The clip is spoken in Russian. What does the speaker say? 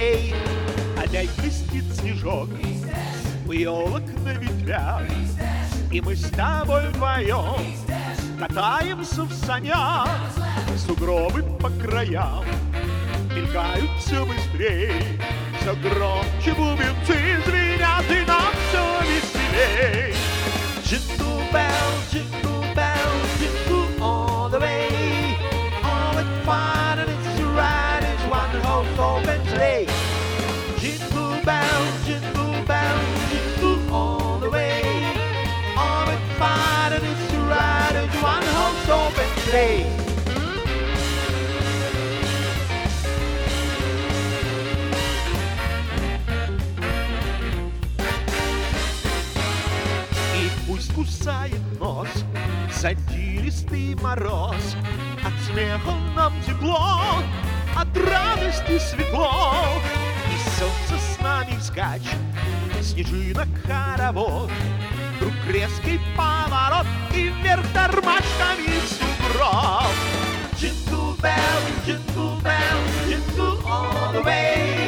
быстрей. Опять блестит снежок у елок на ветвях, и мы с тобой вдвоем катаемся в санях. Сугробы по краям мелькают все быстрей, все громче бубенцы звенят, и нам все веселей. Jingle bells, jingle all the way. Oh, it's fun and it's a ride, it's one horse open sleigh. Jingle bells, jingle all the way. Oh, it's fun and it's a ride, it's one horse open sleigh. Пусть кусает нос задиристый мороз, от смеха нам тепло, от радости светло. И солнце с нами вскачет, снежинок хоровод. Вдруг резкий поворот, и вверх тормашками сугроб. Jingle bells, jingle all the way.